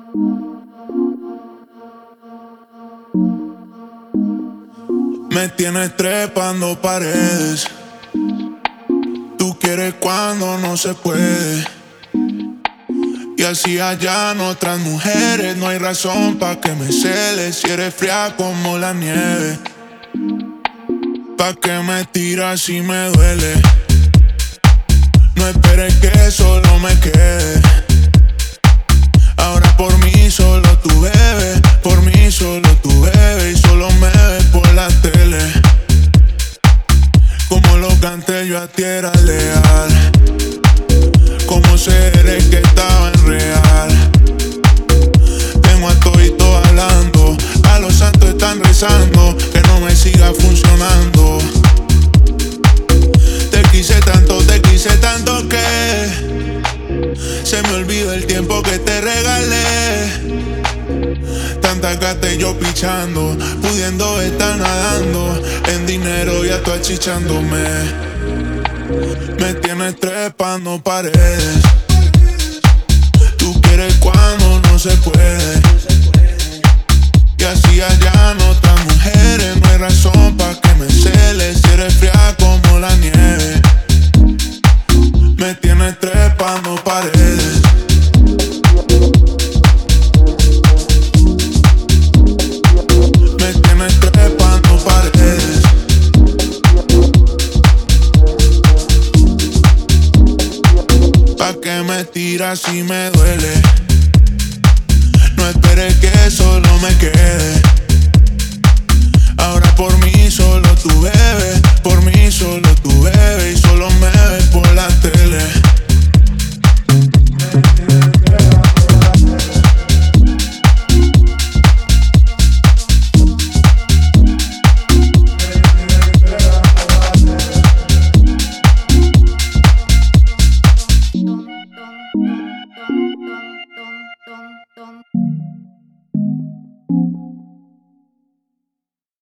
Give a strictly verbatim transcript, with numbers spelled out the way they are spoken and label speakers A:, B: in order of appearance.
A: Me tienes trepando paredes. Tú quieres cuando no se puede. Y así hallan otras mujeres. No hay razón pa' que me celes. Si eres fría como la nieve. Pa' que me tiras si me duele. No esperes que solo me quede. Ahora por mí solo tú bebes. Por mí solo tú bebes. Y solo me ves por la tele. Como lo canté yo a ti era leal. Como seres que estaba en real. Tengo a todito hablando. A los santos están rezando. Que no me siga funcionando. Te quise tanto, te quise tanto que se me olvidó el tiempo que te regalé. Tanta gata y yo pichando, pudiendo estar nadando en dinero y tú achichándome. Me tienes trepando paredes. Tú quieres cuando no se puede. Y así allá no otras mujeres. No hay razón pa' que me celes. Si eres fría como la nieve. Me tienes trepando paredes. Me tienes trepando paredes. Pa' que me tiras si me duele. No esperes que solo me quede. Ahora por mí solo tú bebes. Por mí solo tú bebes.